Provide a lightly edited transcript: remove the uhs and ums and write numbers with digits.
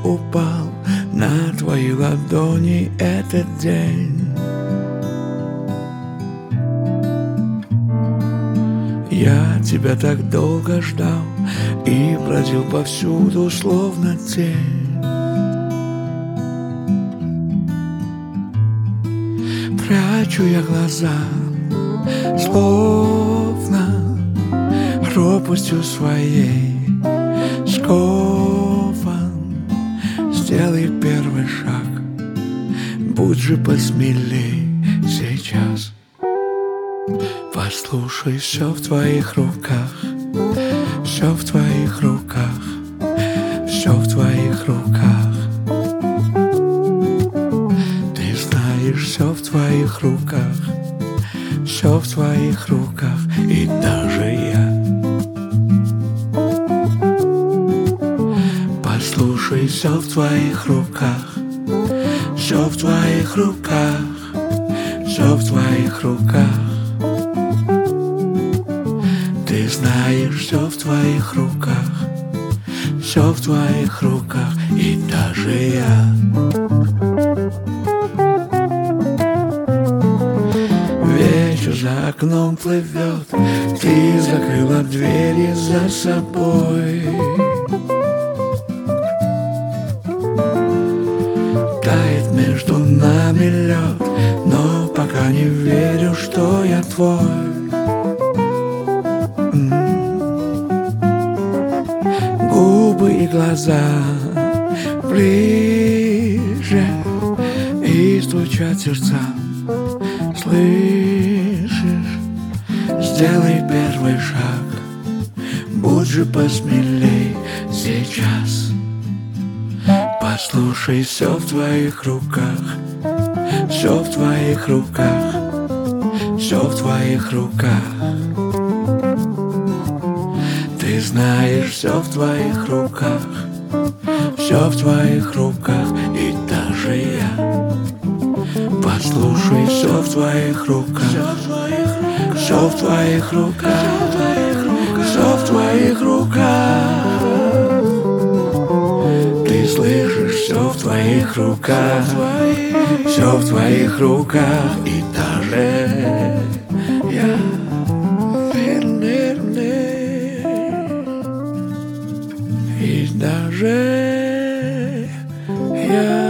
упал на твои ладони этот день. Я тебя так долго ждал и бродил повсюду, словно тень. Прячу я глаза, словно пропастью своей скован. Сделай первый шаг, будь же посмелей сейчас. Послушай, все в твоих руках, все в твоих руках, все в твоих руках. Ты знаешь, все в твоих руках, все в твоих руках, и даже я. Послушай, все в твоих руках, все в твоих руках, все в твоих руках. Ты знаешь, все в твоих руках, все в твоих руках, и даже я. Вечер за окном плывет, ты закрыла двери за собой. Тает между нами лед, но пока не верю, что я твой. Губы и глаза ближе, и стучат сердца. Слышишь? Сделай первый шаг, будь же посмелей сейчас. Послушай, все в твоих руках, все в твоих руках, все в твоих руках. Ты знаешь, все в твоих руках, все в твоих руках, и даже я. Послушай, все в твоих руках, все в твоих руках, все в твоих руках. Ты слышишь, все в твоих руках, все в твоих руках, и даже я. И даже я.